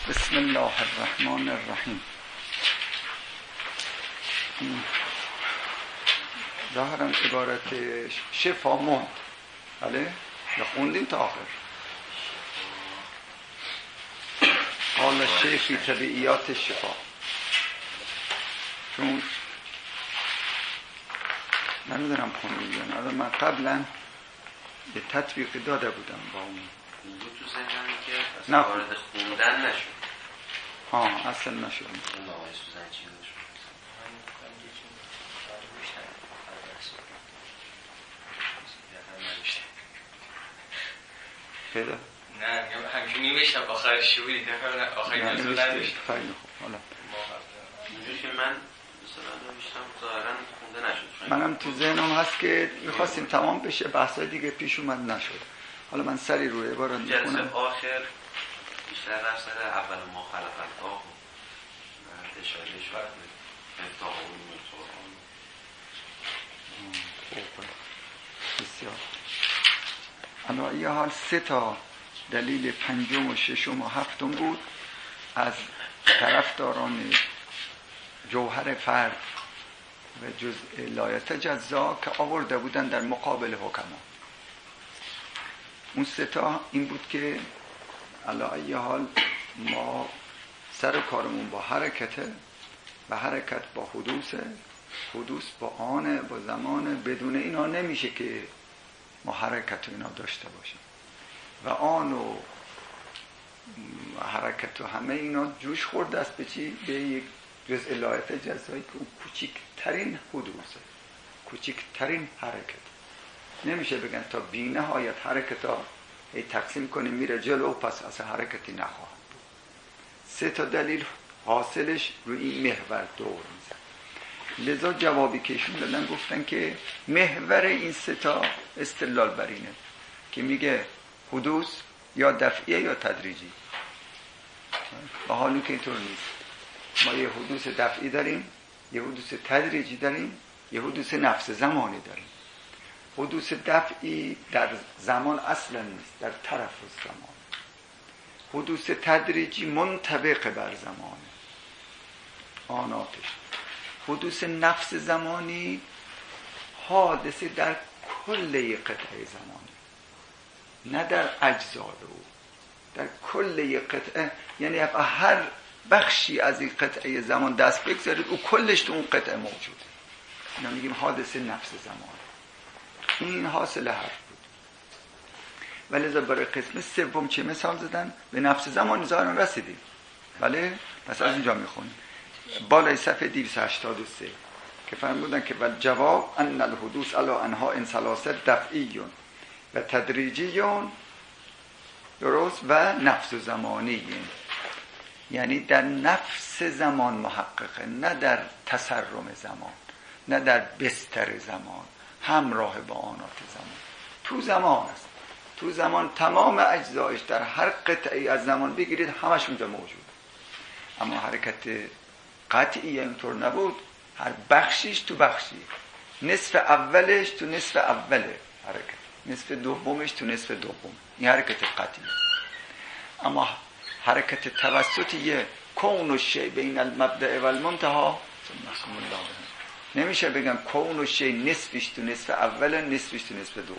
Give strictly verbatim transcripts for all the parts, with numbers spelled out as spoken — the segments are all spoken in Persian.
بسم الله الرحمن الرحیم. ظاهرا عبارت شفا موند، بله؟ یا خوندیم تا آخر. حال شیخی طبیعیات شفا، چون نمیدونم خوندیم یا نه. من قبلا یه تطبیقی داده بودم با اون بود تو ذهنمی که اصلا وارد خوندن نشد. آه اصلا نشد. اون آقای سوزن چی نشد؟ پیدا؟ نه میگم همچون نیمه شب آخرش بودی دفعه آخری نزد نداشت. خیلی خوب. حالا اینجور که من مثلا نوشتم ظاهرا خونده نشد. منم تو ذهنم هست که میخواستیم تمام بشه، بحثای دیگه پیش اومد نشد. حالا من سری روی عبارت میکنم. جلسه آخر بیشتر رفت سر اول ما خلق الله و اشاره شد به افتاح علوم القرآن. بسیار. اما یه حال سه تا دلیل پنجم و ششم و هفتم بود از طرفداران جوهر فرد و جزء لایت جزا که آورده بودن در مقابل حکما. اون سه تا این بود که علی ای حال ما سر کارمون با حرکته و حرکت با حدوثه، حدوث با آنه، با زمانه. بدون اینا نمیشه که ما حرکت و اینا داشته باشیم و آن و حرکت و همه اینا جوش خورده است به چی؟ به یک جزء لایت جزایی که اون کوچکترین حدوثه، کوچکترین حرکت. نمیشه بگن تا بی نهایت حرکت ها ای تقسیم کنیم میره جلو پس اصلا حرکتی نخواهد بود. سه تا دلیل حاصلش روی این محور دور میزن. لذا جوابی که ایشون دادن گفتن که محور این سه تا استدلال بر اینه که میگه حدوث یا دفعیه یا تدریجی، و حالی که اینطور نیست. ما یه حدوث دفعی داریم، یه حدوث تدریجی داریم، یه حدوث نفس زمانی داریم. حدوث دفعی در زمان اصلا نیست، در طرف زمان. حدوث تدریجی منطبق بر زمان آناتش. حدوث نفس زمانی حادثه در کل قطعه زمانی، نه در اجزای او، در کل قطعه. یعنی هر بخشی از این قطعه زمان دست بگذارید او کلش تو اون قطعه موجوده. اینا میگیم حادثه نفس زمان. این حاصل حرف بود. ولی برای قسم سوم چه مثال زدن؟ به نفس زمان ظاهرا رسیدیم. بله؟ پس از اینجا میخونیم بالای صفحه دویست و هشتاد و سه که فرمودن که ول جواب ان الحدوث علی انواع ثلاثه دفعی و تدریجی، درست، و نفس زمانی. یعنی در نفس زمان محققه، نه در تسرم زمان، نه در بستر زمان، همراه با آنات زمان. تو زمان است. تو زمان تمام اجزایش در هر قطعی از زمان بگیرید همش اونجا موجود. اما حرکت قطعی اینطور نبود. هر بخشیش تو بخشی، نصف اولش تو نصف اول حرکت، نصف دومش تو نصف دوم. این حرکت قطعی. اما حرکت توسطیه کون و شی بین المبدأ و المنتها. نمیشه بگم کون و شی نصفش تو نصف اول، نصفش تو نصف دوم.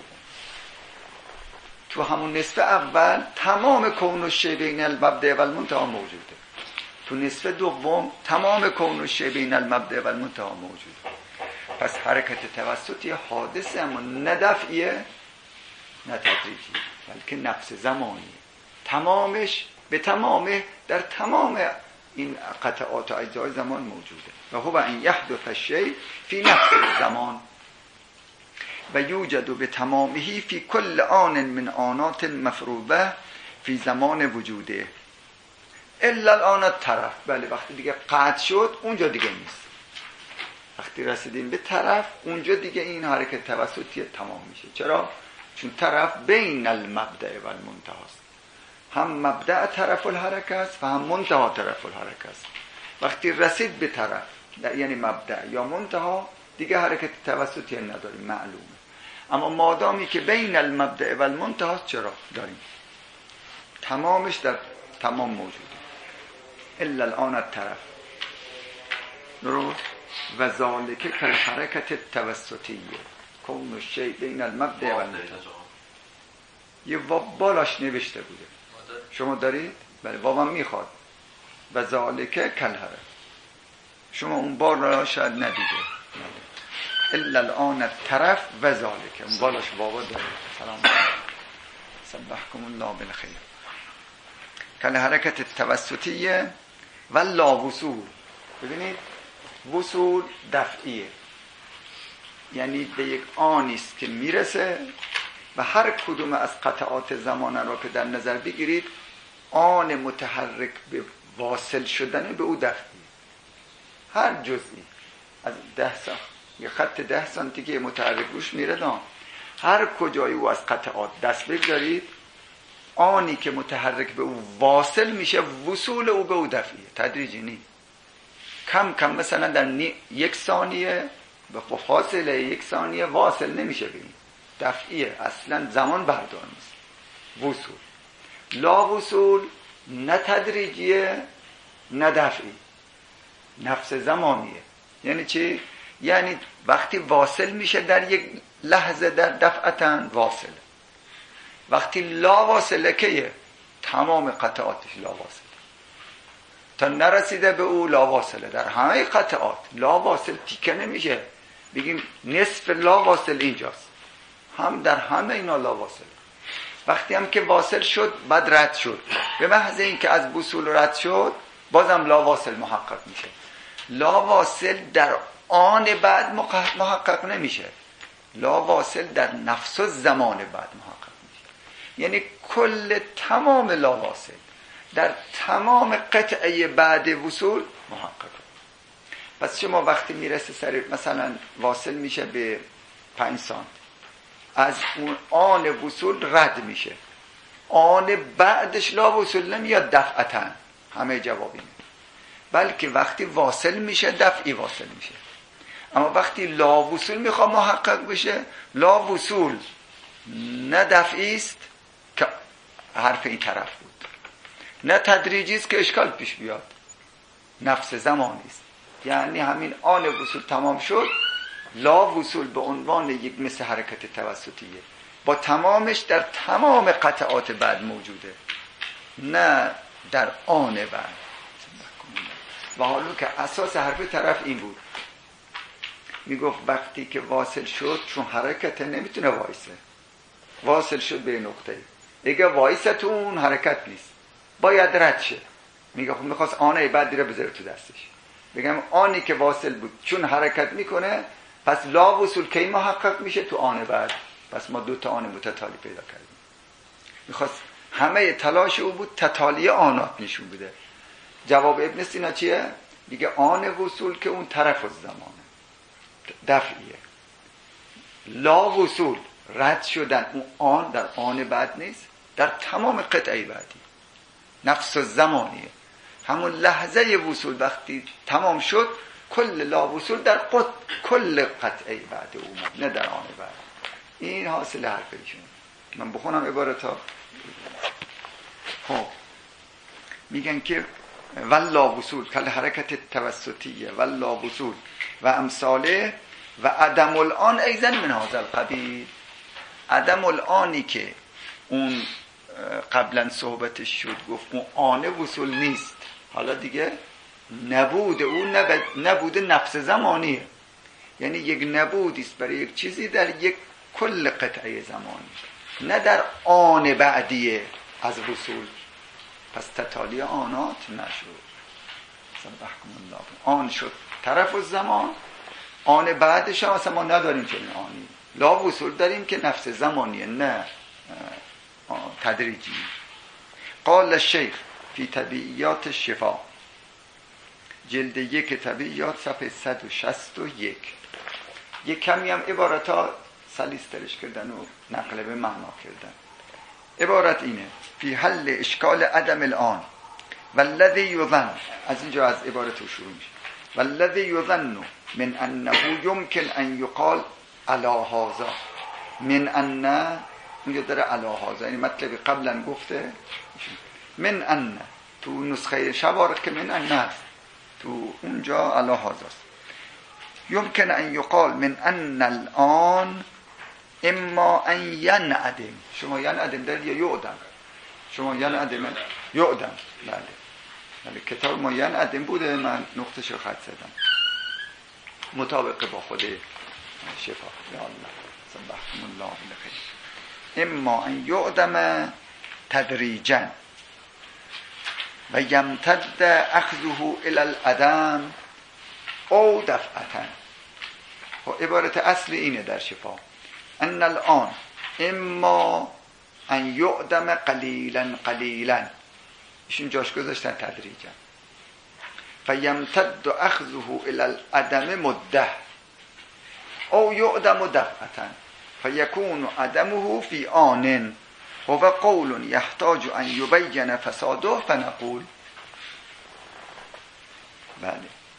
تو همون نصف اول تمام کون و شی بین المبدأ و المنتها موجوده. تو نصف دوم تمام کون و شی بین المبدأ و المنتها موجوده. پس حرکت توسطی حادثه، اما نه دفعیه نه تدریجی، بلکه نفس زمانی. تمامش به تمامه در تمام این قطعات و اجزای زمان موجوده. و هو ان یحدث الشیء فی نفس الزمان و یوجد به تمامه فی کل آن من آنات مفروضه فی زمان وجوده الا الان الطرف. بله، وقتی دیگه قطع شد اونجا دیگه نیست. وقتی رسیدیم به طرف اونجا دیگه این حرکت توسطی تمام میشه. چرا؟ چون طرف بین المبدأ و المنتهی است. هم مبدأ طرف الحرکه است و هم منتها طرف الحرکه است. وقتی رسید به طرف، یعنی مبدأ یا منتها، دیگه حرکت توسطی نداریم، معلومه. اما مادامی که بین المبدأ و المنتهی است، چرا داریم؟ تمامش در تمام موجوده. الا الان الطرف درست و ذالک کل حرکت التوسطیه کون الشیء بین المبدأ و النهایه. یه واب بالاش نوشته بوده، شما دارید؟ بله وابم میخواد و ذالک کل حرکت، شما اون بار را شاید ندیده. الا الان الطرف و ذالک، اون بالاش بابا داره. سلام سبحکم الله بالخیر. کل حرکت التوسطیه و لا وصول. ببینید وصول دفعیه، یعنی به یک آنیست که میرسه و هر کدوم از قطعات زمانه را که در نظر بگیرید آن متحرک به واصل شدن به او دفعی. هر جزئی از ده سانتی یه خط ده سانتی که متحرک روش میره دام، هر کجای او از قطعات دست بگذارید آنی که متحرک به او واصل میشه وصول او به او دفعیه، تدریجی نی. کم کم مثلا در نی... یک ثانیه به فاصله یک ثانیه واصل نمیشه به این، دفعیه، اصلا زمان بردار نیست. وصول لا وصول، نه تدریجیه نه دفعی، نفس زمانیه. یعنی چی؟ یعنی وقتی واصل میشه در یک لحظه در دفعتن واصله، وقتی لا واصله که تمام قطعاتش لا واصله، تا نرسیده به او لا واصله. در همه قطعات لا واصل تیکه نمیشه، بگیم نصف لا واصل اینجاست، هم در همه اینا لا واصله. وقتی هم که واصل شد بعد رد شد، به محض این که از وصول رد شد بازم لا واصل محقق میشه. لا واصل در آن بعد محقق نمیشه، لا واصل در نفس الزمان بعد محقق میشه. یعنی کل تمام لا واصل در تمام قطعه بعد وصول محقق. پس شما وقتی میرسه سر مثلا واصل میشه به پنج سانت، از اون آن وصول رد میشه، آن بعدش لا وصول نمیاد دفعتاً، همه جوابی نه، بلکه وقتی واصل میشه دفعی واصل میشه. اما وقتی لا وصول میخواد محقق بشه، لا وصول نه دفعی است که حرف این طرف بود، نه تدریجی است که اشکال پیش بیاد، نفس زمانی است. یعنی همین آن وصول تمام شد، لا وصول به عنوان یک مثل حرکت توسطیه با تمامش در تمام قطعات بعد موجوده، نه در آن بعد. و حالا که اساس حرف طرف این بود، میگفت وقتی که واصل شد چون حرکت نمیتونه وایسه، واصل شد به نقطه، دیگه وایسه تو اون حرکت نیست، باید رد شه. میگه خب میخواست آنه بعدی رو بذاره تو دستش، بگم آنی که واصل بود چون حرکت میکنه پس لا وصول کی محقق میشه؟ تو آن بعد. پس ما دو تا آن متتالی پیدا کردیم. میخواست همه تلاش او بود تتالی آنات نشون بده. جواب ابن سینا چیه؟ دیگه آن وصول که اون طرف الزمانه دفعیه، لا وصول رد شدن اون آن در آن بعد نیست، در تمام قطعه بعدی، نفس الزمانیه. همون لحظه وصول وقتی تمام شد کل لا وصول در قط... کل قطعه بعد اومد، نه در آن بعد. این حاصل حرفشون. من بخونم عبارت ها. خب میگن که ولا وصول کل حرکت توسطیه ولا وصول و امثاله و عدم الان ایزن من هذا القبیل. عدم الانی که اون قبلا صحبتش شد گفت اون آن وصول نیست، حالا دیگه نبود او نبود نفس زمانیه، یعنی یک نبودیست برای یک چیزی در یک کل قطعه زمانی، نه در آن بعدیه از وصول. پس تتالی آنات نشد. سبحکم الله. آن شد طرف الزمان، آن بعدش هم اصلا ما نداریم چنین آنی، لا وصول داریم که نفس زمانیه، نه تدریجی. قال الشیخ فی طبیعیات الشفا، جلد یک طبیعیات صفحه صد و شصت و یک. یک کمی هم عبارت ها سلیسترش کردن و نقل به معنا کردن. عبارت اینه: فی حل اشکال عدم الان والذی یظن، از اینجا از عبارت رو شروع میشه، والذی یظن من انه یمکن ان یقال علی هذا، من ان اونجا داره علی هذا، یعنی مطلب قبلا گفته، من ان تو نسخه شوارق که من ان است، تو اونجا الله حاضرست. یمکن ان یقال من ان الان اما ان ینعدم. شما ینعدم دارید یا یعدم؟ شما ینعدم یعدم. بله بله کتاب ما ینعدم بوده، من نقطه‌ش رو خط زدم مطابق با خود شفا. یا الله سبحان الله بخیر. اما ان یعدم تدریجا و یمتد اخذه الى العدم او دفعتا. و عبارت اصل اینه در شفا، ان الان اما ان یعدم قلیلا قلیلا، ایشون جاش گذاشتن تدریجا، فیمتد اخذه الى العدم مده او یعدم دفعتا فیکون عدمه فی آن و قول یحتاج ان یبین فساده فنقول. بله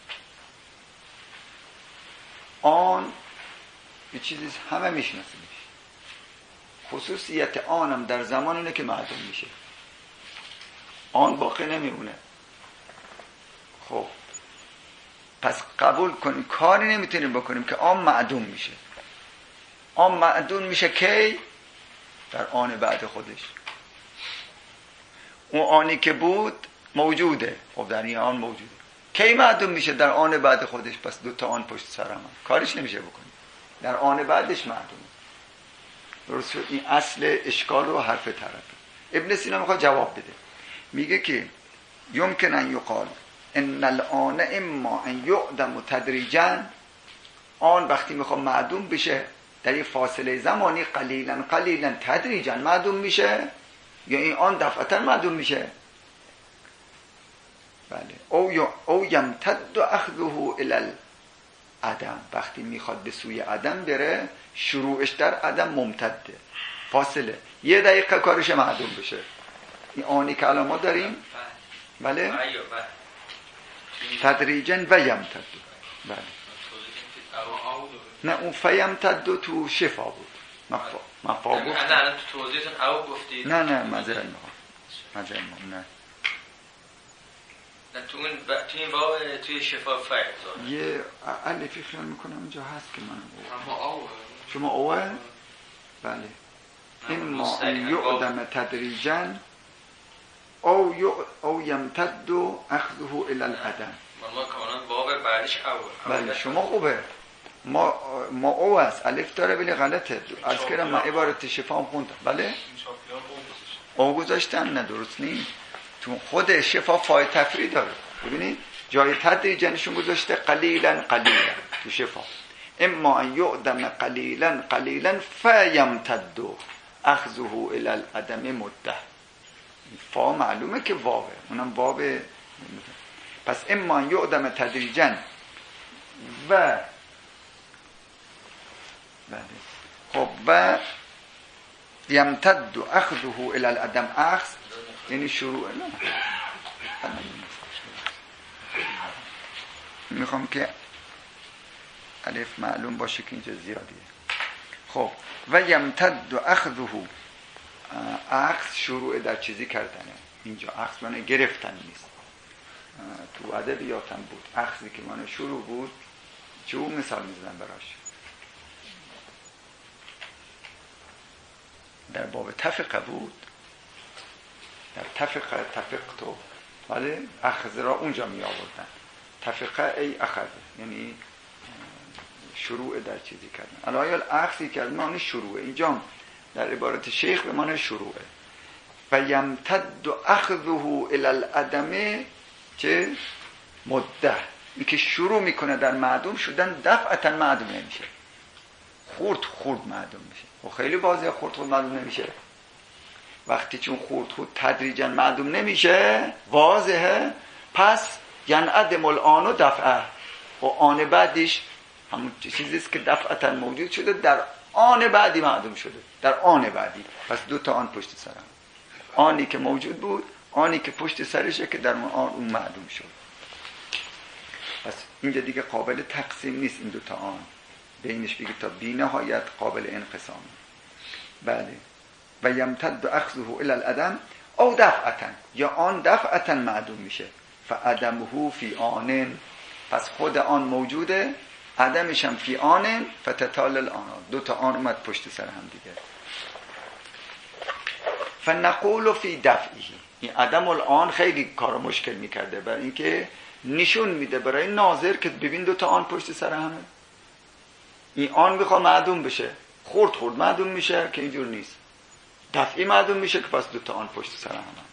آن یه چیزی همه میشناسیمش، خصوصیت آنم در زمان اینه که معدوم میشه، آن باقی نمیمونه. خب پس قبول کنیم کاری نمیتونیم بکنیم که آن معدوم میشه. آن معدوم میشه کی؟ در آن بعد خودش. اون آنی که بود موجوده، خب در این آن موجوده. کی معدوم میشه؟ در آن بعد خودش. پس دو تا آن پشت سر هم کارش نمیشه بکنیم، در آن بعدش معدوم. درست شد؟ این اصل اشکال و حرف طرف. ابن سینا میخواد جواب بده، میگه که یمکن ان یقال ان الان اما ان یعدم تدریجا، آن وقتی میخواد معدوم بشه در این فاصله زمانی قلیلا قلیلا تدریجا معدوم میشه، یا این آن دفعتا معدوم میشه. بله او او یمتد اخذه الی العدم، وقتی میخواد به سوی عدم بره شروعش در عدم ممتده، فاصله یه دقیقه کارش معدوم بشه. این آنی که الان ما داریم بله تدریجا و یمتد. بله نه اون فیمتد تو شفا بود، مفا مفا بود. نه الان تو توضیحتون او گفتید. نه نه مذر ما مذر ما نه تو این ب... تو این باب توی شفا فرد یه الفی خیال میکنم اینجا هست که من اما او شما اوه بله اما ان یعدم تدریجا او ی... او یمتد اخذه الی العدم. ما کاملا باب بعدش او. بله شما خوبه، ما ما او است الف داره ولی غلطه. از کردم من عبارت شفا هم خوندم. بله او گذاشتن نه درست نیست. تو خود شفا فای تفرید داره، ببینید جای تدریجنشون گذاشته قلیلا قلیلا تو شفا. اما ان یعدم قلیلا قلیلا فیمتد اخذه الی العدم مده. فا معلومه که واوه، اونم واو. پس اما ان یعدم تدریجا و بله خب و یمتد اخذه الی العدم، اخذ یعنی شروع. نه میخوام که الف معلوم باشه که اینجا زیادیه. خب و یمتد اخذه، اخذ شروع در چیزی کردنه، اینجا اخذ معنی گرفتن نیست. تو ادبیاتم بود اخذی که معنی شروع بود. چه اون مثال میزنم براش در باب تفقه بود، در تفقه تفقتو، ولی اخذ را اونجا می آوردن. تفقه ای اخذ یعنی شروع در چیزی کردن. الان آیا اخذی کرد معنی شروعه، اینجا در عبارت شیخ به معنی شروعه. و یمتد اخذه الی العدم چه مده، این که شروع میکنه در معدوم شدن دفعتا معدوم نمیشه، خورد خورد معدوم میشه. و خیلی واضحه خورد خورد معدوم نمیشه. وقتی چون خورد خورد تدریجا معدوم نمیشه واضحه، پس ینعدم الآن و دفعه، و آن بعدش همون چیزیست که دفعتا موجود شده در آن بعدی معدوم شده، در آن بعدی. پس دو تا آن پشت سر هم، آنی که موجود بود، آنی که پشت سرشه که در آن اون معدوم شد. پس اینجا دیگه قابل تقسیم نیست این دو تا آن، بینش بگید تا بی نهایت قابل انقسام. بله و یمتد اخذه الی العدم او دفعتا یا آن دفعتا معدوم میشه. فعدمه فی آن، پس خود آن موجوده، عدمش هم فی آن، فتتال الان، دو تا آن اومد پشت سر هم دیگه. فنقول فی دفعه، این عدم الان خیلی کار مشکل میکرده، برای اینکه نشون میده برای ناظر که ببین دو تا آن پشت سر همه، این آن میخواد معدوم بشه، خورد خورد معدوم میشه که اینجور نیست، دفعی معدوم میشه که پس دو تا آن پشت سر همه.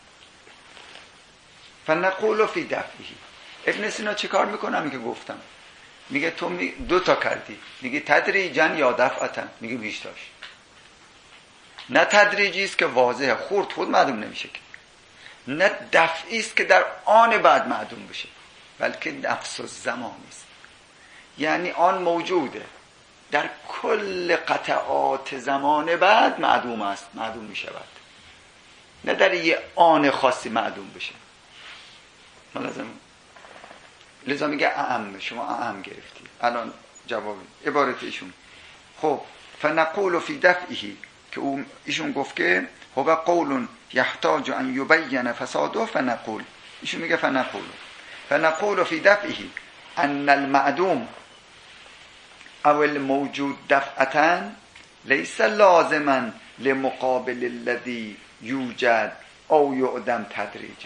فنقول فی دفعه. ابن سینا چه کار میکنه؟ همین که گفتم، میگه تو می دو تا کردی، میگه تدریجا یا دفعتا، میگه بیشتاش. نه تدریجی است که واضحه خورد خود معدوم نمیشه که، نه دفعی است که در آن بعد معدوم بشه، بلکه نفس الزمانی است، یعنی آن موجوده در کل قطعات زمان بعد معدوم است، معدوم میشود، نه در یه آن خاصی معدوم بشه. لازم لذا میگه اعم، شما اعم گرفتی. الان جواب عبارت ایشون. خب فنقول فی دفعه، که او ایشون گفت که هو قول یحتاج ان یبین فساده، فنقول، ایشون میگه فنقول فنقول فی دفعه ان المعدوم او الموجود دفعتا لیس لازما لمقابل الذي یوجد او یعدم تدریجا.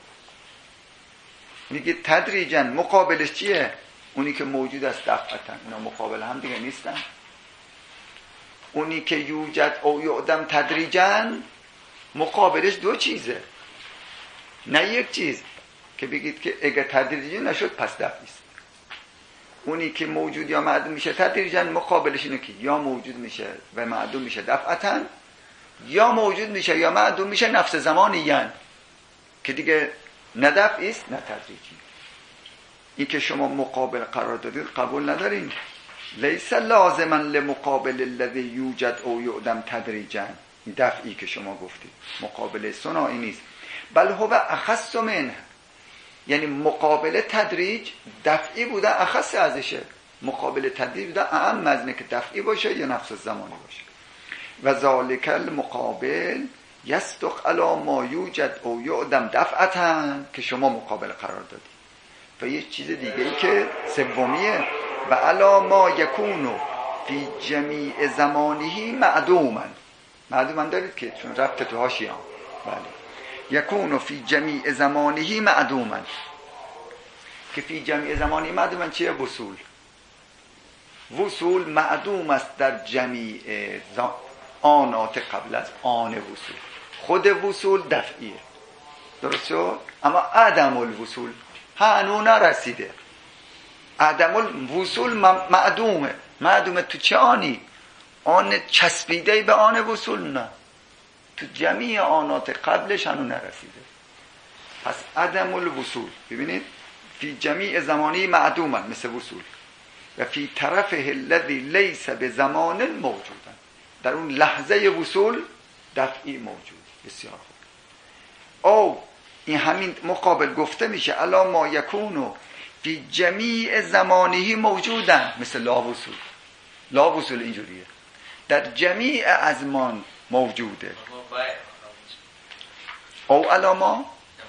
میگه تدریجا مقابلش چیه؟ اونی که موجود است دفعتا، اینا مقابل هم دیگه نیستن. اونی که یوجد او یعدم تدریجا مقابلش دو چیزه، نه یک چیز که بگید که اگه تدریجی نشد پس دفعی است. اونی که موجود یا معدوم میشه تدریجا مقابلش اینه که یا موجود میشه و معدوم میشه دفعتا، یا موجود میشه یا معدوم میشه نفس زمانی، یعنی که دیگه نه دفعی است نه تدریجی. این که شما مقابل قرار دادید قبول ندارین. لیس لازما لمقابل الذی یوجد او یعدم تدریجا، این دفعی که شما گفتید مقابل ثنایی نیست، بل هو اخص منه، یعنی مقابل تدریج دفعی بوده اخص ازشه، مقابل تدریج بوده اعم از اینه که دفعی باشه یا نفس زمانی باشه. و ذالک المقابل یصدق علی ما یوجد او یعدم دفعتا، که شما مقابل قرار دادید. و یه چیز دیگه ای که سومیه، و علی ما یکونو فی جمیع زمانه معدوما. معدوما دارید که چون ربط تو حاشیه، بله، یکونو فی جمیع زمانه معدوما، که فی جمیع زمانه معدوما چیه؟ وصول. وصول معدوم است در جمیع آنات قبل از آن وصول. خود وصول دفعیه، درست شد؟ اما عدم الوصول هنو نرسیده. عدم الوصول معدومه. معدومه تو چه آنی؟ آن چسبیده به آن وصول؟ نه، تو جمیع آنات قبلش هنو نرسیده. پس عدم الوصول، ببینید، فی جمیع زمانی معدومه مثل وصول، و فی طرفه الذی لیس به زمان موجودن، در اون لحظه وصول دفعی موجود. بسیار خوب. او این همین مقابل گفته میشه الا ما یکونو فی جمیع زمانه موجودن، مثل لا وصول. لا وصول اینجوریه، در جمیع ازمان موجوده. او الا ما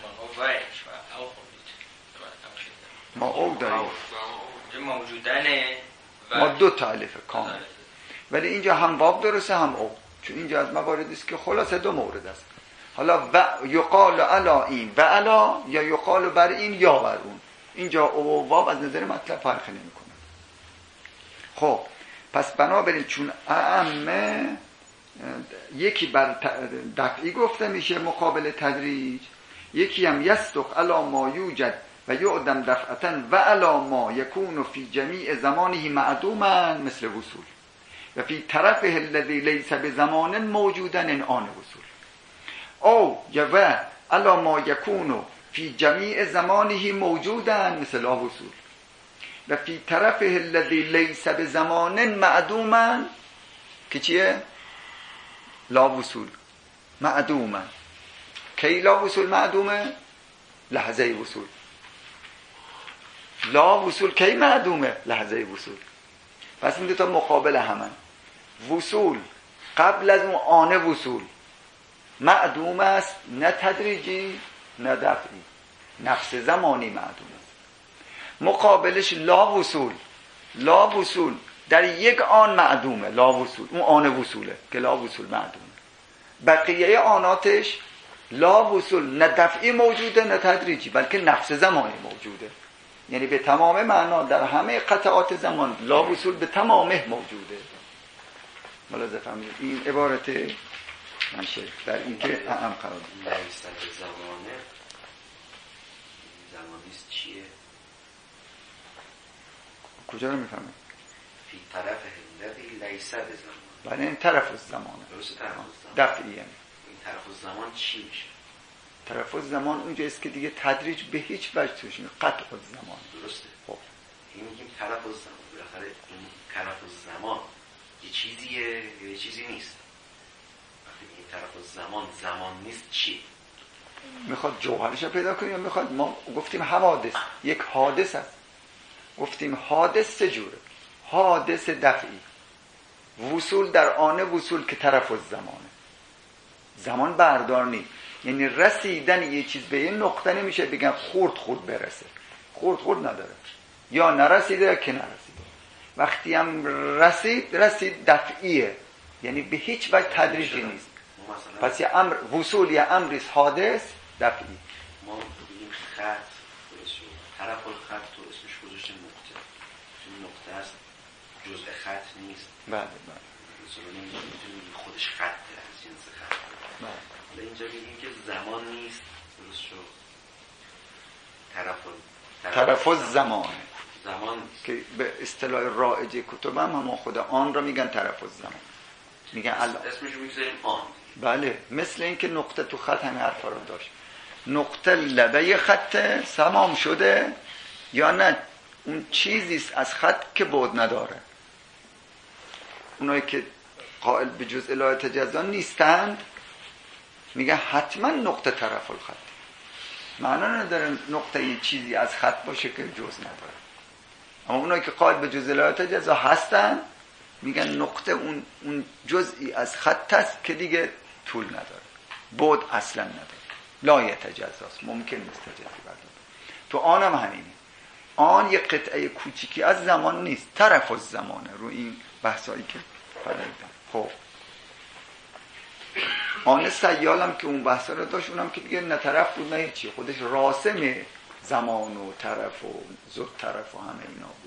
ما او داریم موجودنه، ما دو تا الف کامل، ولی اینجا هم واو درسته هم او، چون اینجا از مواردی است که خلاصه دو مورد است. حالا و یقال علا این و علا، یا یقال بر این یا بر اون. اینجا او و واو از نظر مطلب فرق نمیکنه. خب پس بنابراین چون اعمه یکی بر دفعی گفته میشه مقابل تدریج، یکی هم یصدق علی ما یوجد و یعدم دفعتا و علی ما یکون فی جمیع زمانه معدوما مثل وصول، و فی طرفه الذی لیس بزمان موجودن ان آن وصول. او یا و علی ما یکون فی جمیع زمانه موجودن مثل لا وصول، و فی طرفه الذی لیس بزمان معدوما، که چیه؟ لا وصول معدوما. کی لا وصول معدومه؟ لحظه وصول. لا وصول کی معدومه؟ لحظه وصول. پس این دو تا مقابل همن. وصول قبل از اون آن وصول معدوم است، نه تدریجی نه دفعی. نفس زمانی معدوم است. مقابلش لا وصول. لا وصول در یک آن معدومه. لا وصول اون آن وصوله که لا وصول معدومه. بقیه آناتش لا وصول نه دفعی موجوده نه تدریجی، بلکه نفس زمانی موجوده. یعنی به تمام معنا در همه قطعات زمان لا وصول به تمامه موجوده. ملاحظه فرمایید این عبارت منشه در این که اهم قرار داره. لیس زمانه زمانیست چیه؟ کجا رو میفهمید؟ فی طرف هندقی لیس زمان. بله این طرف الزمانه. درسته طرف الزمان. دفعی یعنی. این طرف الزمان چی میشه؟ طرف الزمان اونجاست که دیگه تدریج به هیچ وجه توش نیست. قطع الزمان. درسته. خب این میگیم طرف الزمان. بالاخره این طرف الزمان یه چیزیه یا یه چیزی نیست. وقتی این طرف الزمان زمان نیست چی؟ میخواد جوهرش رو پیدا کنیم یا میخواد ما گفتیم حوادث یک حادث است. گفتیم حادث سه جوره. حادث دفعی، وصول در آن وصول که طرف الزمانه. زمان بردار نیست، یعنی رسیدن یه چیز به یه نقطه نمیشه بگن خورد خورد برسه. خورد خورد نداره، یا نرسیده یا که نرسیده. وقتی هم رسید رسید دفعیه، یعنی به هیچ وجه تدریجی نیست. پس یه امر وصول یه امری حادث دفعی. ما بگیم خط درست شد، طرف الخط تو اسمش گذاشتیم نقطه. این نقطه است جزء خط نیست. بله بله. مثلا نمیتونیم خودش خطه از جنس خط. بله. حالا اینجا میگیم که زمان نیست. درست شد. طرف طرف الزمان زمان که به اصطلاح رائج کتب هم همون خود آن را میگن طرف الزمان. میگن الان اسمش رو میگذاریم آن. بله، مثل اینکه نقطه تو خط همه حرفا رو داشت. نقطه لبه خط تمام شده یا نه اون چیزیست از خط که بعد نداره. اونایی که قائل به جزء لا تجزا نیستند میگه حتما نقطه طرف الخط. معنا نداره نقطه یه چیزی از خط باشه که جز نداره. اما اونایی که قائل به جزء لا تجزا هستن میگن نقطه اون اون جزئی از خط است که دیگه طول نداره، بعد اصلا نداره، لا یتجزاست، ممکن نیست تجزی برداره. تو آنم همینه. آن یک قطعه کوچیکی از زمان نیست، طرف از زمانه. رو این بحثایی که فرمودم. خب آن سیالم که اون بحثا رو داشت، اونم که دیگه نه طرف بود نه چی، خودش راسم زمان و طرف و زد طرف و همه اینا بود.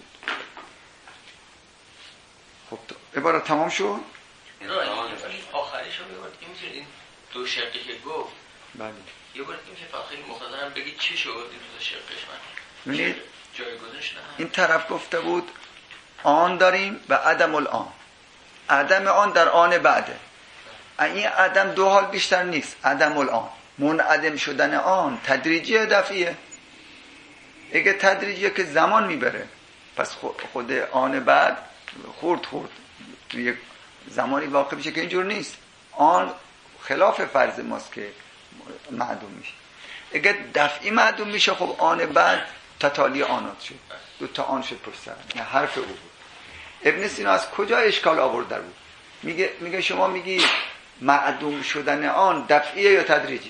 خب عبارت تمام شد؟ این آخریش رو بگوید این میتونید این دو شقی که گفت بله یه بار این که فقط خیلی مختصرم بگید چی شد این دو شقش من ببینید جایگزینش نه. این طرف گفته بود آن داریم و عدم الان. عدم آن در آن بعده. این عدم دو حال بیشتر نیست. عدم الان منعدم شدن آن تدریجی دفعیه. اگه تدریجیه که زمان میبره، پس خود آن بعد خورد خورد تو یک زمانی واقع میشه که اینجور نیست. آن خلاف فرض ماست که معدوم میشه. اگه دفعی معدوم میشه خب آن بعد تتالی آنات شد، دو تا آن شد پشت سر. نه حرف او بود. ابن سینا از کجا اشکال آورد در بود؟ میگه میگه شما میگی معدوم شدن آن دفعیه یا تدریجی؟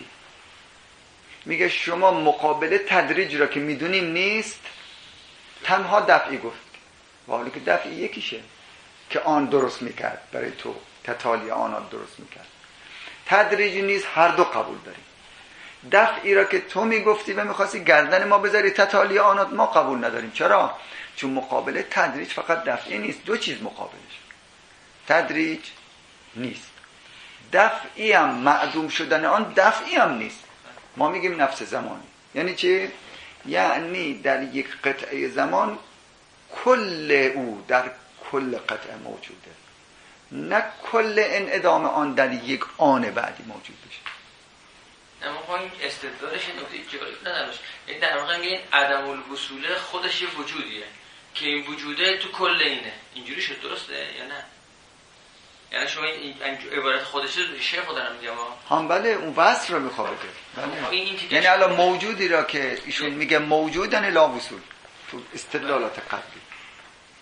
میگه شما مقابل تدریج را که میدونیم نیست، تنها دفعی گفت. حالا که دفعی یکیشه که آن درست میکرد برای تو، تتالی آنات درست میکرد. تدریجی نیست، هر دو قبول داریم. دفعی را که تو میگفتی و میخواستی گردن ما بذاری تتالی آنات، ما قبول نداریم. چرا؟ چون مقابل تدریج فقط دفعی نیست، دو چیز مقابلش. تدریج نیست، دفعی هم معدوم شدن آن دفعی هم نیست. ما میگیم نفس زمانی. یعنی چی؟ یعنی در یک قطعه زمان کل او در کل قطعه موجوده، نه کل انعدام آن در یک آن بعدی موجود بشه. اما خواهی این استدلالش نکته جالب نداشت. این در واقع این عدم الوصوله خودش یه وجودیه که این وجوده تو کل اینه. اینجوری شد درسته یا نه؟ یعنی شما این عبارت خودش رو شیخ خودم میگم هم بله اون وصف رو میخواد بله. یعنی الان موجودی را که ایشون میگه موجودن لا وصول تو استدلالات قبلی،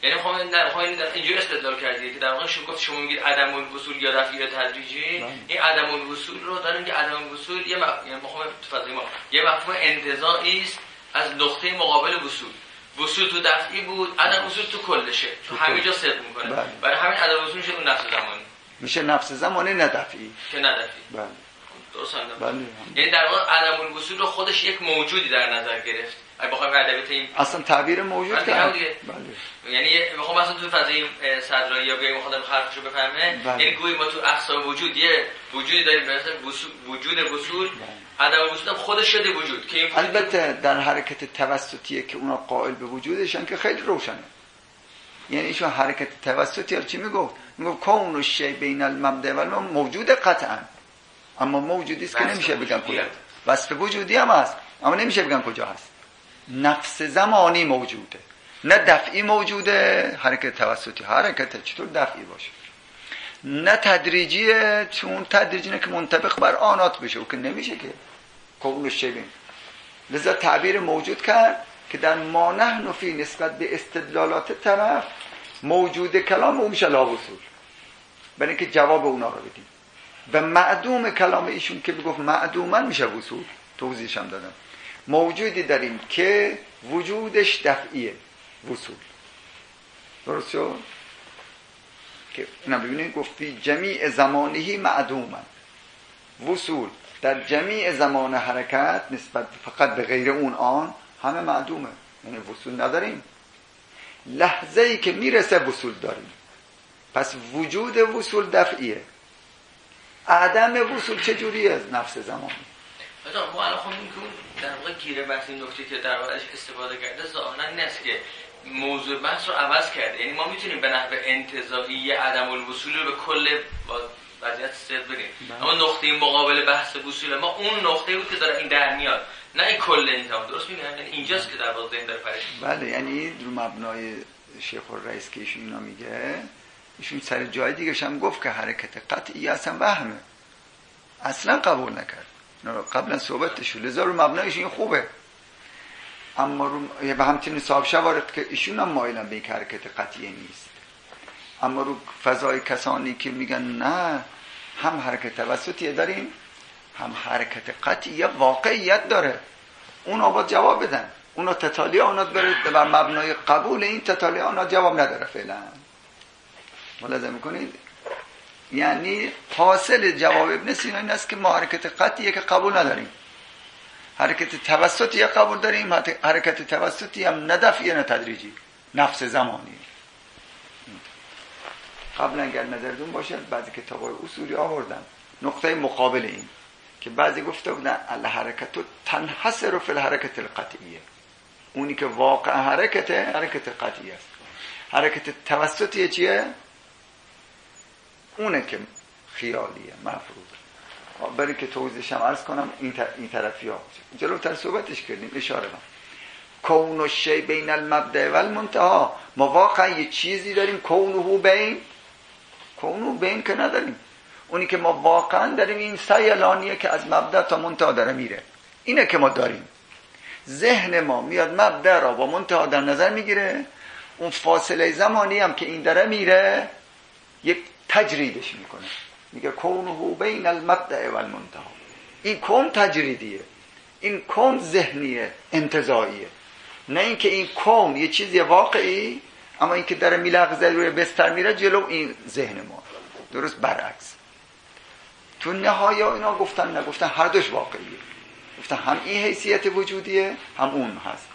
یعنی خب نه خب اینجوری استدلال کردی که در واقع شما گفت شما میگید عدم الوصول یا رفعی یا تدریجی. این عدم الوصول رو داریم که عدم الوصول یه مفهوم یعنی مفهوم تو فضای ما یه مفهوم انتزاعی است از نقطه مقابل وصول. وصول تو دفعی بود، عدم وصول تو کلشه، تو همه جا صدق میکنه. برای همین عدم وصول میشه اون نفس زمانی، میشه نفس زمانی نه دفعی که نه دفعی. بله درست هم بله. یعنی در واقع عدم الوصول رو خودش یک موجودی در نظر گرفت. اگه بخوایم ادبیات این اصلا تعبیر موجود کرد. بله. یعنی میخوام مثلا تو فضای صدرایی یا بیایم خودم حرفشو بفهمه. بله. یعنی گویی ما تو اقسام وجود یه وجودی داریم مثلا وجود وصول، عدم الوصول هم خودش شده وجود که این البته در حرکت توسطیه که اونا قائل به وجودشن که خیلی روشنه. یعنی ایشون حرکت توسطی چی میگفت؟ میگفت کون الشیء بین المبدأ و المنتهی موجود قطعا، اما موجودی است که نمیشه بگن کجا. وصف وجودی هم هست اما نمیشه بگن کجا هست. نفس زمانی موجوده، نه دفعی موجوده. حرکت توسطی حرکت چطور دفعی باشه؟ نه تدریجیه، چون تدریجی نه که منطبق بر آنات بشه و که نمیشه که کون الشیء بین. لذا تعبیر موجود کرد که در ما نحن فی نسبت به استدلالات طرف موجود کلام اون میشه لا وصول، برای اینکه جواب اونا رو بدیم. و معدوم کلام ایشون که بگفت معدوما میشه وصول، توضیحش هم دادم. موجودی داریم که وجودش دفعیه، وصول. درست شد؟ که اینا ببینید گفت فی جمیع زمانهی معدوما، وصول در جمیع زمان حرکت نسبت فقط به غیر اون آن همه معدومه، یعنی وصول نداریم. لحظه ای که میرسه وصول داریم. پس وجود وصول دفعیه. عدم وصول چجوریه؟ از نفس زمانی. مثلا ما الان خب میگیم در واقع گیره بحث این نکته که در واقع استفاده کرده ظاهرا این است که موضوع بحث رو عوض کرده. یعنی ما میتونیم به نحو انتزاعی عدم الوصول رو به کل وضعیت صدق بریم، اما نقطه مقابل بحث وصول ما اون نقطه بود که داره این در میاد، نه این کل نظام. درست میگم؟ یعنی اینجاست که در واقع ذهن داره پریش. بله، یعنی رو مبنای شیخ الرئیس که ایشون اینا میگه، ایشون سر جای دیگه هم گفت که حرکت قطعی اصلا وهمه، اصلا قبول نکرد. قبلا صحبتش شد، لذا رو مبنایش این خوبه. اما رو به همچنین صاحب شوارد که ایشون هم مایلن به این حرکت قطعی نیست. اما رو فضای کسانی که میگن نه هم حرکت توسطی داریم هم حرکت قطعی واقعیت داره، اونا باید جواب بدن. اونا تتالیه اونا بره بر مبنای قبول این تتالیه اونا جواب نداره فعلا. ملاحظه میکنید؟ یعنی حاصل جواب ابن سینا این است که ما حرکت قطعیه که قبول نداریم، حرکت توسطی قبول داریم. حرکت توسطی هم نه دفعی نه تدریجی، نفس زمانی. قبلا اگر نظرتون باشد بعضی کتابای اصولی آوردن نقطه مقابل این که بعضی گفته بودن الحرکت تنحصر فی الحرکت القطعیه، اونی که واقع حرکت حرکت قطعی است. حرکت توسطی چیه؟ اونه که خیالیه، مفروض. برای که توضیحش هم عرض کنم این طرفی ها جلوتر صحبتش کردیم، اشاره کنم. کون الشیء بین المبدأ و المنتهی، ما واقعا یه چیزی داریم کونه بین، کونه بین که نداریم. اونی که ما واقعا داریم این سیلانیه که از مبدأ تا منتهی داره میره، اینه که ما داریم. ذهن ما میاد مبدأ را با منتهی در نظر میگیره، اون فاصله زمانی هم که این داره میره یک تجریدش میکنه، میگه کونه بین المبدأ و المنتهی. این کون تجریدیه، این کون ذهنیه، انتزاعیه. نه اینکه این کون یه چیزی واقعی اما اینکه داره میلغزه روی بستر میره جلو این ذهن ما. درست برعکس. تو نهایه اینا گفتن نگفتن هر دوش واقعیه، گفتن هم این حیثیت وجودیه هم اون هست.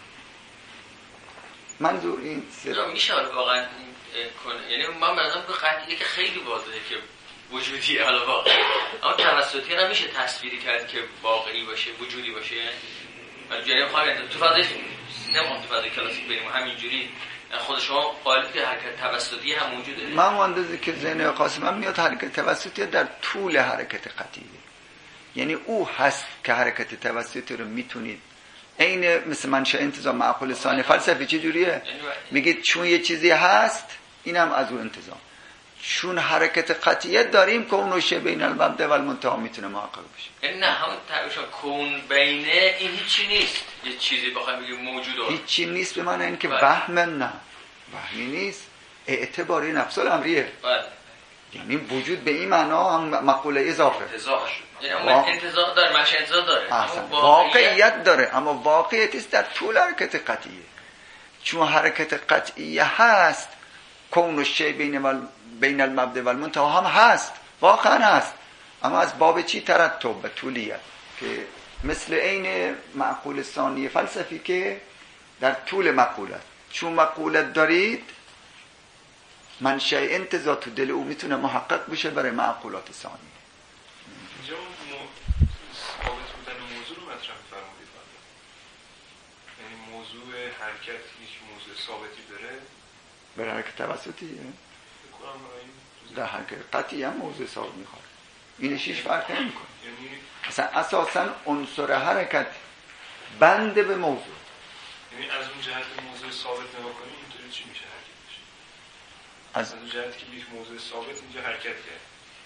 منظور این سر میشه واقعا کنه، یعنی من مثلا به قطعیه که خیلی واضحه که وجودیه، حالا واقعی، اما توسطی هم میشه تصویری کرد که واقعی باشه، وجودی باشه. یعنی خواهد تو فضای نمون تو فضای کلاسیک بریم همینجوری خود شما قالب که حرکت توسطی هم موجوده. من اندازه که ذهن قاسم میاد حرکت توسطی در طول حرکت قطعیه، یعنی او هست که حرکت توسطی رو میتونید عین مثل منشأ انتزاع معقول ثانی فلسفی چه جوریه؟ میگید چون یه چیزی هست اینم از اون انتزاع، چون حرکت قطعیت داریم که اون شی بین المبدأ و المنتهی میتونه محقق بشه. یعنی نه همون تعریفش کون بینه این هیچی نیست، یه چیزی بخوایم بگیم موجوده هیچی نیست به معنی اینکه وهم، نه وهمی نیست، اعتباری نفس الامریه. بله. یعنی وجود به این معنا هم مقوله اضافه. انتزاع شد. یعنی انتزاع داره، مش انتزاع داره. اما واقعیت داره، اما واقعیت است در طول حرکت قطعیه. چون حرکت قطعیه هست، کون و شی بین بین المبدأ و المنتهی هم هست، واقعا هست، اما از باب چی؟ ترتب به طولیت، که مثل عین معقول ثانی فلسفی که در طول مقوله. چون مقوله دارید، منشأ انتزاع تو دل او میتونه محقق بشه برای معقولات ثانی. اینجا اون ثابت بودن موضوع رو مطرح فرمودید. یعنی موضوع حرکت یک موضوع ثابتی داره؟ برای حرکت توسطیه؟ در حرکت قطعی هم موضوع ثابت میخواد. اینش هیچ فرق نمیکنه. یعنی اصلا اساسا عنصر حرکت بند به موضوع. یعنی از اون جهت موضوع ثابت نگاه کنیم اینطوری چی میشه حرکت بشه؟ از از اون جهت که یک موضوع ثابت اینجا حرکت کرد.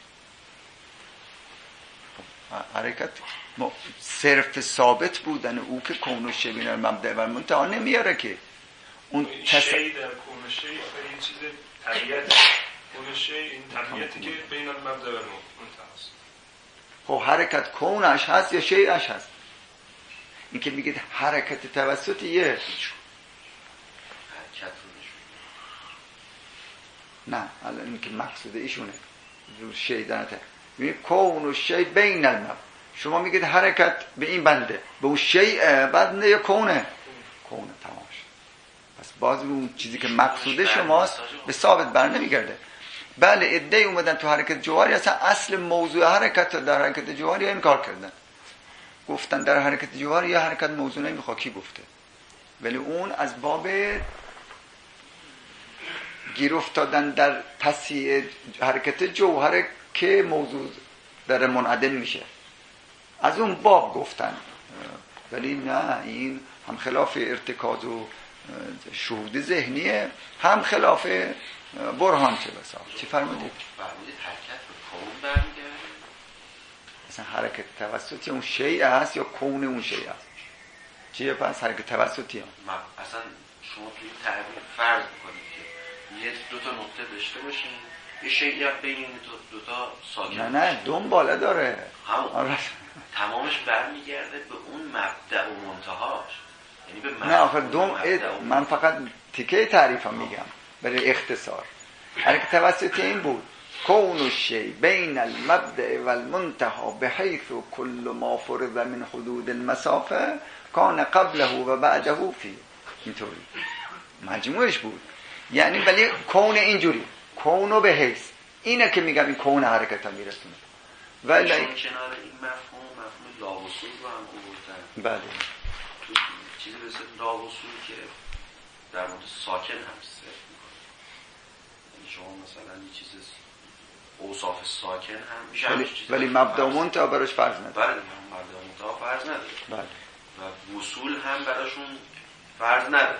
حرکت م... صرف ثابت بودن او که کون و شی بین المبدأ و المنتهی نمیاره که اون تس... شی در کون و شی این چیز طبیعت کون و شی این طبیعتی که بین المبدأ و المنتهی است. خب حرکت کونش هست یا شیعش هست؟ این که میگید حرکت توسطیه، حرکت رو نشون. نه الان این که مقصود ایشونه رو شی دانته میگه کون و شی بین المبدأ. شما میگید حرکت به این بنده، به اون شیء بنده یا کونه؟ کونه. تمام شد. پس باز اون چیزی که مقصود شماست به ثابت بر نمیگرده. بله ادعی اومدن تو حرکت جوهری اصلا اصل موضوع حرکت در حرکت جوهری انکار کردن، گفتن در حرکت جوهری یا حرکت موضوع نمیخواد. کی گفته؟ ولی اون از باب گیر افتادن در تصحیح حرکت جوهر که موضوع در منعدم میشه، از اون باب گفتن. ولی نه، این هم خلاف ارتکاز و شهود ذهنیه، هم خلاف برهان. چه بسا چی فرمودید؟ فرمودید حرکت به کون برمیگرده. اصلا حرکت توسطی اون شیء هست یا کون اون شیء هست؟ چیه پس حرکت توسطی هم؟ اصلا شما توی تعبیر فرض میکنید که یه دو تا نقطه داشته باشین، یه شیء بین این دو تا ساکن. نه نه دوم بالا داره. همون آره. تمامش برمیگرده به اون مبدأ و منتهاش. یعنی به نه آخر دوم اد... من فقط تیکه تعریفم میگم برای اختصار. حرکت توسطی این بود کون الشیء بین المبدأ و المنتهی بحیث کل ما فرض من حدود المسافه کان قبله و بعده فی. اینطوری مجموعش بود. یعنی ولی کون اینجوری، کونو به حیث اینه که میگم این کون حرکت هم میرسونه. ولی کنار این مفهوم مفهوم لاوصول رو هم آوردن. بله تو چیزی به اسم لاوصول که در مورد ساکن هم صرف میکنه. یعنی شما مثلا یه چیز اوصاف ساکن هم میشه ولی, ولی مبدأ و منتهی براش فرض نداره. بله مبدأ و منتهی فرض نداره. بله. و وصول هم براشون فرض نداره.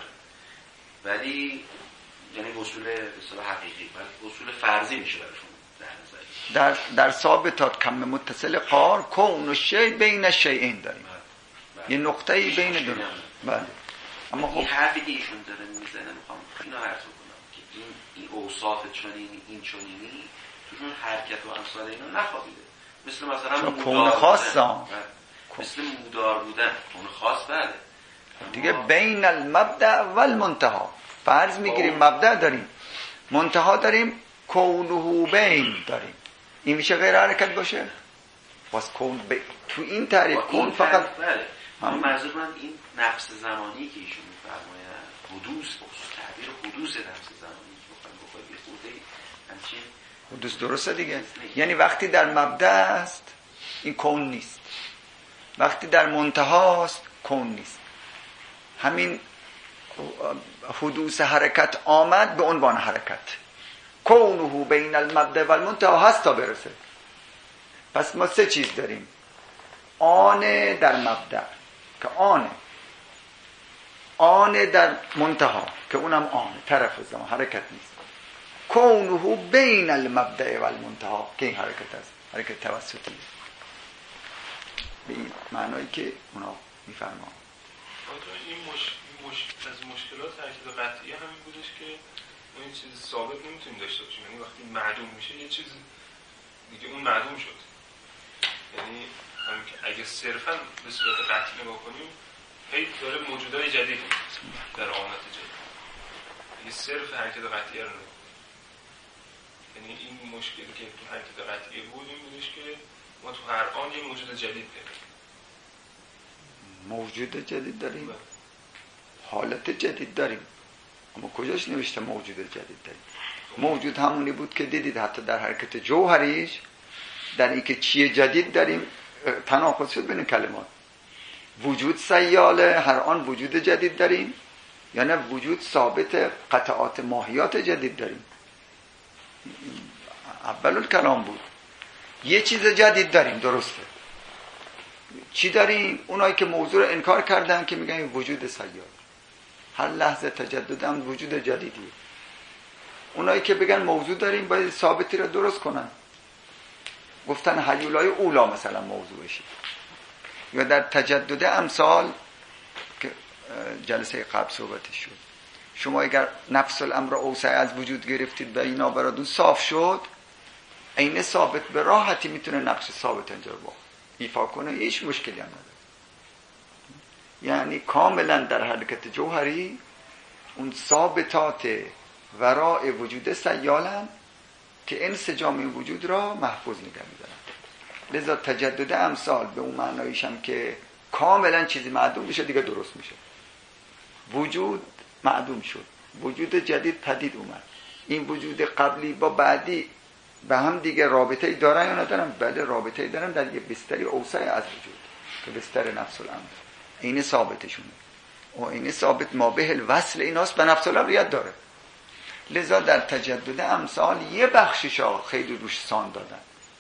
ولی یعنی وصول به اصطلاح حقیقی، ولی وصول فرضی میشه براشون در نظر. در در ثابتات کم متصل قار کون الشیء بین الشیئین داریم. یه نقطه‌ای بین دو. بله. اما خب این حرفی که ایشون داره میزنه میخوام اینو عرض کنم که این این اوصاف چنینی این چنینی توشون حرکت و امثال اینا نخوابیده. مثل مثلا کون خاصا، مثل مودار بودن، کون خاص. بله دیگه بین المبدأ و المنتهی فرض میگیریم. مبدأ داریم، منتهی داریم، کونه بین داریم. این میشه غیر حرکت باشه؟ باز کون ب... تو این تعریف کون فقط بله. اما منظور من این نفس زمانی که ایشون میفرمایند، حدوث، تعبیر حدوث نفس زمانی که بخوایم بخوایم یه خورده همچین حدوث درسته دیگه. یعنی وقتی در مبدأ است این کون نیست، وقتی در منتهی است کون نیست. همین حدوث حرکت آمد به عنوان حرکت، کونه بین المبدأ و المنتهی هست تا برسه. پس ما سه چیز داریم: آن در مبدأ که آنه، آن در منتهی که اونم آنه، طرف زمان، حرکت نیست. کونه بین المبدأ و المنتهی که این حرکت است، حرکت توسطی. به این معنایی که اونا میفرمان. این مش... مش... از مشکلات حرکت قطعی همین بودش که داشته باشیم. یعنی وقتی معدوم میشه یه چیز دیگه اون معدوم شد. یعنی همین که اگه صرفاً به صورت قطعی نگاه کنیم هی داره موجودای جدید در عامت جدید. یه صرف حرکت قطعی رو نگاه. یعنی این مشکلی که تو حرکت قطعی بود این بودش که ما تو هر آن یه موجود جدید داریم. موجود جدید داریم، حالت جدید داریم، اما کجاش نوشته موجود جدید داریم؟ موجود همونی بود که دیدید حتی در حرکت جوهریش، در این که چیه جدید داریم تناقض شد بین کلمات. وجود سیاله، هر آن وجود جدید داریم، یا نه وجود ثابت قطعات ماهیات جدید داریم؟ اول کلام بود یه چیز جدید داریم، درسته. چی داریم؟ اونایی که موضوع رو انکار کردن که میگن وجود سیال، هر لحظه تجددم وجود جدیدیه. اونایی که بگن موضوع داریم باید ثابتی رو درست کنن، گفتن هیولای اولا مثلا موضوعشه. یا در تجدد امثال که جلسه قبل صحبتش شد، شما اگر نفس الامر اوسع از وجود گرفتید و اینا براتون صاف شد، عین ثابت به راحتی میتونه نقش ثابت اینجا رو ایفا کنه، هیچ مشکلی هم نداره. یعنی کاملا در حرکت جوهری اون ثابتات وراء وجود سیالن که انسجام این وجود را محفوظ نگه می‌دارن. لذا تجدد امثال به اون معنایش هم که کاملا چیزی معدوم بشه دیگه درست میشه. وجود معدوم شد، وجود جدید پدید اومد. این وجود قبلی با بعدی به هم دیگه رابطه‌ای دارن یا ندارن؟ بله رابطه‌ای دارن در یه بستری اوسع از وجود که بستر نفس الامر. این ثابتشونه و این ثابت ما به الوصل ایناست، به نفس الامر یاد داره. لذا در تجدد امثال یه بخششا خیلی روش سان دادن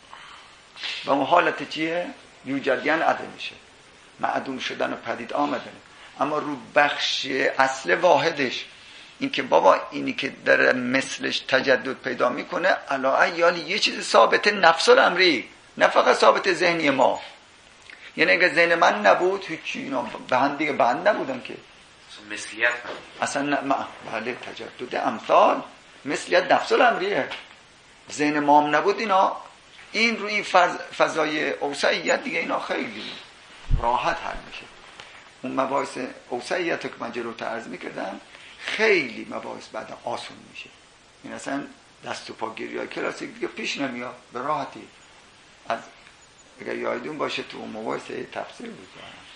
و اون حالت چیه؟ یوجدیان عدم میشه، معدوم شدن و پدید آمدن. اما رو بخش اصل واحدش این که بابا اینی که در مثلش تجدد پیدا میکنه علا ایالی یه چیز ثابت نفس الامری، نه فقط ثابت ذهنی ما. یعنی اگه ذهن من نبود هیچی، اینا به هم دیگه بند نبودن که مثلیت اصلا نه. بله تجدد امثال مثلیت نفس الامریه. ذهن ما هم نبود اینا، این روی این فضای اوسعیت دیگه اینا خیلی راحت حل میشه. اون مباحث اوسعیت که من جلوتر عرض میکردم خیلی مباحث بعد آسون میشه. این اصلا دست و پاگیری های کلاسیک دیگه پیش نمیاد به راحتی. از اگر یادتون باشه تو اون مباحث تفسیر بود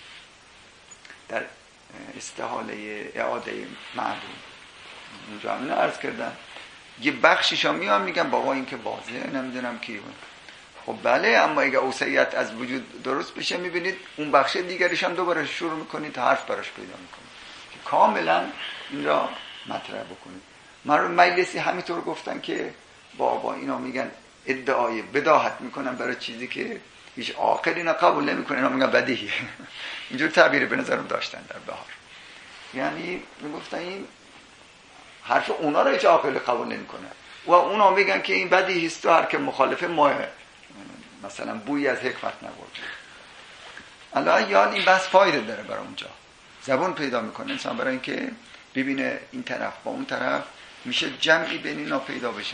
در استحاله اعاده معدوم اونجا همین عرض کردم، یه بخشیش ها میان میگن بابا این که واضحه نمیدونم کی بود. خب بله، اما اگه اوسعیت از وجود درست بشه میبینید اون بخش دیگریش هم دوباره شروع میکنید حرف براش پیدا میکنید که کاملا این را مطرح بکنید. من رو مجلسی همینطور گفتن که بابا اینا میگن ادعای بداهت میکنن برای چیزی که هیچ عاقلی اینا قبول نمیکنه، اینا میگن بدیهیه. اینجور تعبیر به نظرم داشتن در بهار. یعنی میگفتن این حرف اونا رو هیچ عاقلی قبول نمیکنه و اونا میگن که این بدیهی است و هر که مخالف ما مثلا بویی از حکمت نبرده. الان یاد این بحث فایده داره برای اونجا، زبان پیدا میکنه انسان برای اینکه ببینه این طرف با اون طرف میشه جمعی بین اینا پیدا بشه.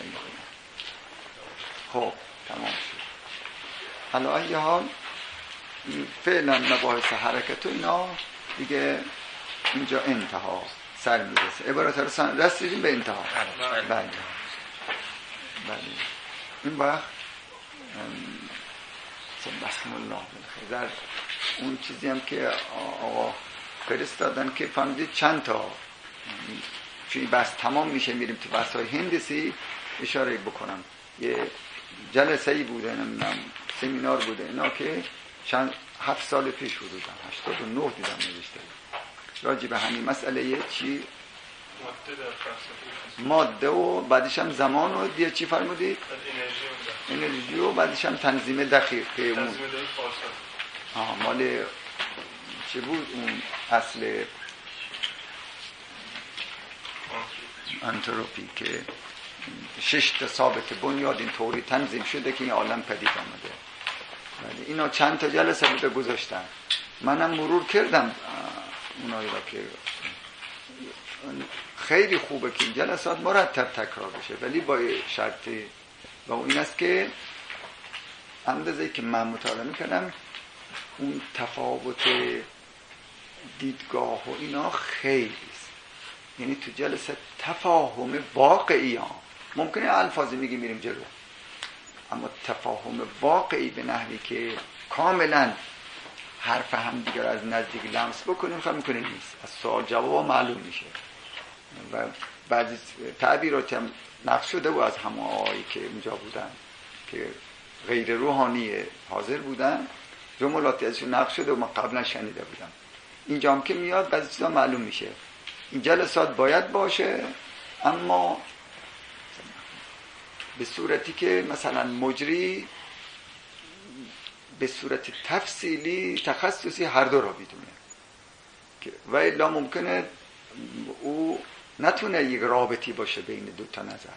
خب تمام شد. الان یه حال فعلا مباحث حرکت و اینا دیگه اینجا انتها سر میرسه. عبارت رسان رسیدیم به انتها. بله بله. این وقت بسم الله در اون چیزی هم که آقا فرستادن که فهمیدید چند تا چون بحث تمام میشه میریم تو بحث های هندسی اشاره بکنم. یه جلسه ای بوده، نمیدونم سمینار بوده اینا که چند هفت سال پیش بودن، هشتاد و نه دیدم نوشته راجع به همین مسئله چی ماده در فلسفه ماده و بعدش هم زمان و دیگه چی فرمودید؟ انرژی انرژی و بعدش هم تنظیم دقیق که اون تنظیم دقیق فلسفه آها مال چه بود اون اصل انتروپی که شش تا ثابت بنیاد این طوری تنظیم شده که این عالم پدید آمده. ولی اینا چند تا جلسه بوده گذاشتن، منم مرور کردم اونایی را که خیلی خوبه که این جلسات مرتب تکرار بشه، ولی با شرطی و اون این است که اندازه‌ای که من مطالعه می‌کردم اون تفاوت دیدگاه و اینا خیلی است. یعنی تو جلسه تفاهم واقعی ها ممکنه الفاظی میگی میریم جلو، اما تفاهم واقعی به نحوی که کاملا حرف هم دیگر از نزدیک لمس بکنیم خواهد میکنه نیست، از سوال جواب معلوم میشه و بعضی تعبیرات هم نقش شده و از همه آقایی که اونجا بودن که غیر روحانی حاضر بودن جملاتی ازشون نقش شده و من قبلا شنیده بودم. اینجا هم که میاد بعضی چیزا معلوم میشه. این جلسات باید باشه، اما به صورتی که مثلا مجری به صورت تفصیلی تخصصی هر دو را بدونه و الا ممکنه او نتونه یک رابطی باشه بین دو تا نظر.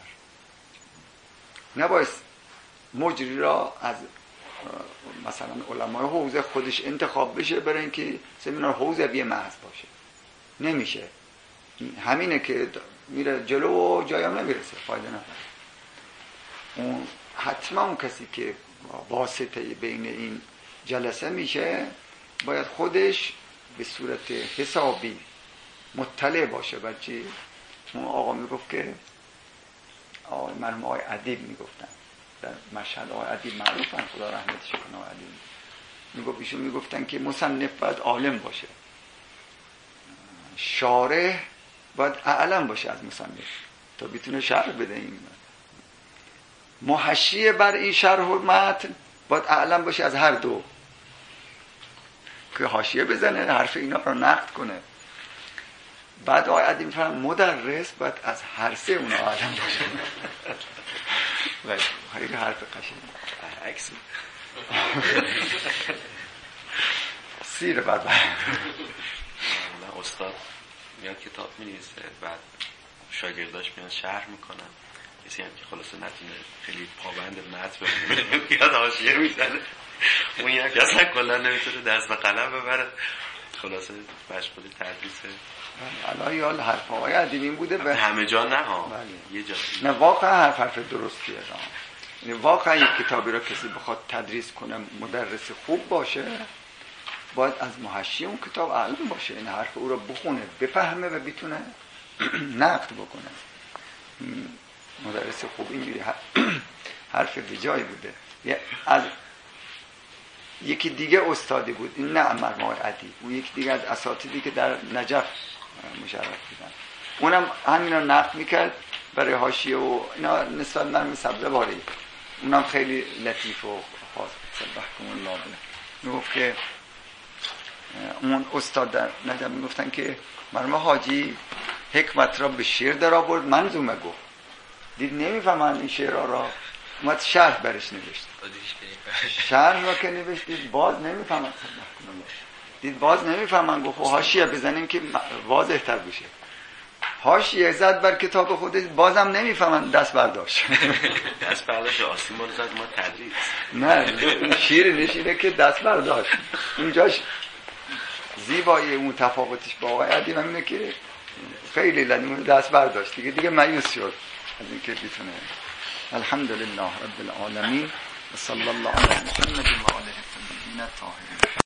نباید مجری را از مثلا علمای حوزه خودش انتخاب بشه برای اینکه سمینار حوزوی محض باشه، نمیشه. همینه که میره جلو و جایم نمیرسه، فایده نداره. اون حتما اون کسی که واسطه بین این جلسه میشه باید خودش به صورت حسابی مطلع باشه. بچه اون آقا میگفت که آقای مرحوم آقای ادیب میگفتن در مشهد، آقای ادیب معروفن خدا رحمتش کنه، آقای ادیب میگفت ایشون میگفتن که مصنف باید عالم باشه، شارح باید اعلم باشه از مصنف تا بتونه شرح بده. این محشی بر این شرح و متن باید اعلم باشه از هر دو که حاشیه بزنه، حرف اینا رو نقد کنه. بعد آقای ادیب میفرم مدرس باید از هر سه اونا اعلم باشه. خیلی حرف قشنگ عکس سیر بر بر استاد میاد کتاب می‌نویسه، بعد شاگرداش میان شرح میکنن، کسی هم که خلاصه نتونه خیلی پابند متن بمونه میاد حاشیه میزنه، اون یک اصلا کلا نمیتونه دست به قلم ببره، خلاصه مشغول تدریسه. الان یا حرف آقای ادیبی بوده به همه جا نه ها، یه جا نه، واقعا حرف حرف درستیه. یعنی واقعا یک کتابی رو کسی بخواد تدریس کنه، مدرس خوب باشه، باید از محشی اون کتاب علم باشه، این حرف او رو بخونه، بفهمه و بتونه نقد بکنه. مدرس خوب اینجوری حرف بجایی بوده. از یکی دیگه استادی بود، این نه مرحوم ادیب، اون یکی دیگه از اساتیدی که در نجف مشرف بودن، اونم همینا نقد میکرد برای حاشیه و اینا نسبت نرم سبزواری، اونم خیلی لطیف و خاص سبحکم الله بله. میگفت که اون استاد در نجف میگفتن که مرحوم حاجی حکمت را به شعر در آورد، منظومه گفت، دید نمیفهمن این شعرها را، اومد شرح برش نوشت، شرح را که نوشت دید باز نمیفهمن، دید باز نمیفهمن، گفت حاشیه بزنیم که واضح تر بشه. حاشیه زد بر کتاب خودش، بازم نمیفهمن، دست برداشت دست برداشت آسیمان زد ما تدریس نه شیر نشینه که دست برداشت. اونجاش زیبایی اون تفاوتش با آقای ادیب همینه که خیلی لنون دست برداشت دیگه دیگه مایوس شد از اینکه بتونه. الحمدلله رب العالمین و صلی الله علی محمد و آله الطاهرین.